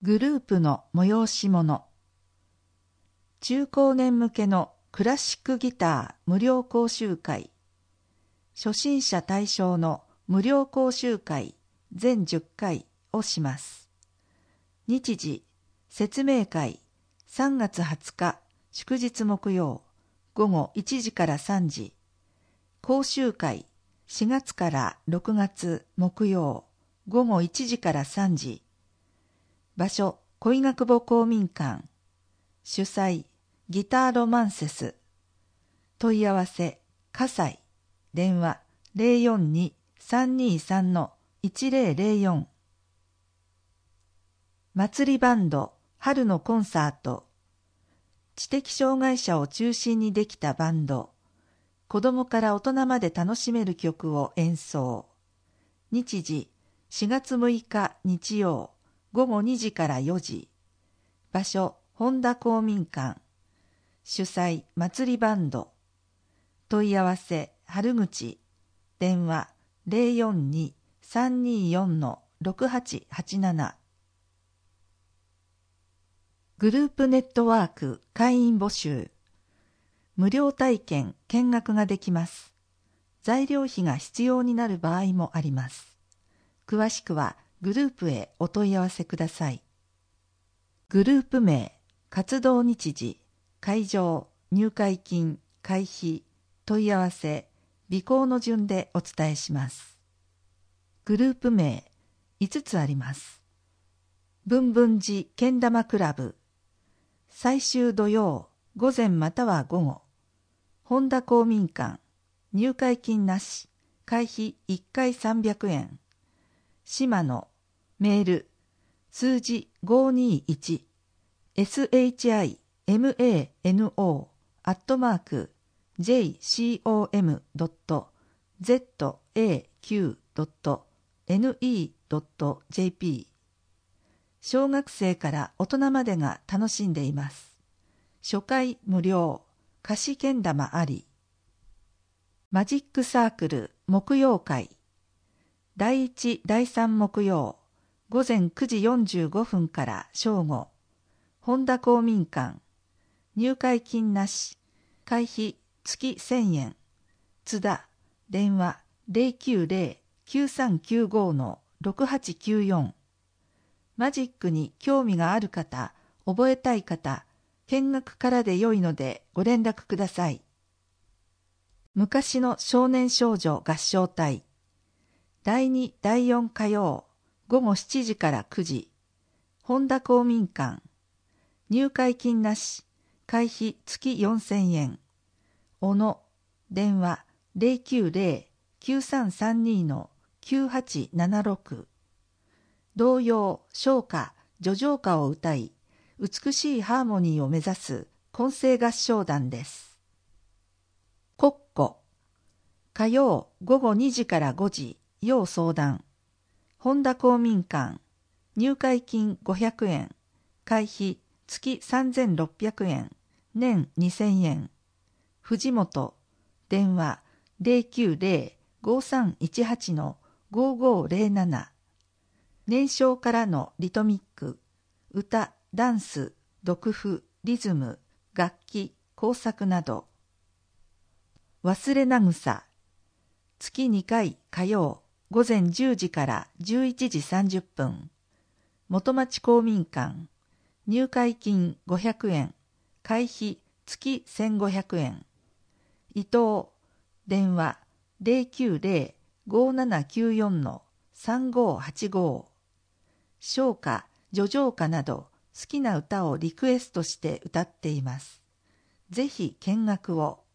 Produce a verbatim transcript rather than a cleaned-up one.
グループの催し物。中高年向けのクラシックギター無料講習会。初心者対象の無料講習会全じゅっかいをします。日時、説明会さんがつはつか祝日木曜午後いちじからさんじ。講習会しがつからろくがつ木曜午後いちじからさんじ。場所、小稲久保公民館。主催、ギターロマンセス。問い合わせ、葛西。電話、ゼロよんに さんにさん いちゼロゼロよん。祭りバンド、春のコンサート。知的障害者を中心にできたバンド。子供から大人まで楽しめる曲を演奏。日時、しがつむいか日曜。午後にじからよじ。場所、本田公民館。主催、祭りバンド。問い合わせ、春口。電話、ゼロよんに さんによん ろくはちはちなな。グループネットワーク会員募集。無料体験、見学ができます。材料費が必要になる場合もあります。詳しくは、グループへお問い合わせください。グループ名、活動日時、会場、入会金、会費、問い合わせ、備考の順でお伝えします。グループ名、いつつあります。文文寺けん玉クラブ。最終土曜、午前または午後。本田公民館、入会金なし、会費いっかいさんびゃくえん。島野、メール、数字ごーにーいち、シマノ、アットマーク、ジェイシーオーエムドットゼットエーキュードットエヌイードットジェーピー。小学生から大人までが楽しんでいます。初回無料、貸しけん玉あり。マジックサークル木曜会。だいいち、だいさん木曜、午前くじよんじゅうごふんから正午。本田公民館。入会金なし。会費月せんえん。津田。電話ゼロきゅうゼロ きゅうさんきゅうご ろくはちきゅうよん。マジックに興味がある方、覚えたい方、見学からで良いのでご連絡ください。昔の少年少女合唱隊。だいに、だいよん火曜、午後しちじからくじ。本田公民館。入会金なし。会費月よんせんえん。小野。電話ゼロきゅうゼロ きゅうさんさんに きゅうはちななろく。童謡、唱歌、叙情歌を歌い、美しいハーモニーを目指す混声合唱団です。国庫。火曜午後にじからごじ。要相談。本田公民館。入会金ごひゃくえん。会費月さんぜんろっぴゃくえん。年にせんえん。藤本。電話ゼロきゅうゼロ ごさんいちはち ごごゼロなな。年少からのリトミック。歌、ダンス、読譜、リズム、楽器、工作など。忘れなぐさ。月にかい火曜。午前じゅうじからじゅういちじさんじゅっぷん。元町公民館。入会金ごひゃくえん。会費月せんごひゃくえん。伊藤。電話ゼロきゅうゼロ ごななきゅうよん さんごはちご。唱歌、叙情歌など好きな歌をリクエストして歌っています。ぜひ見学を。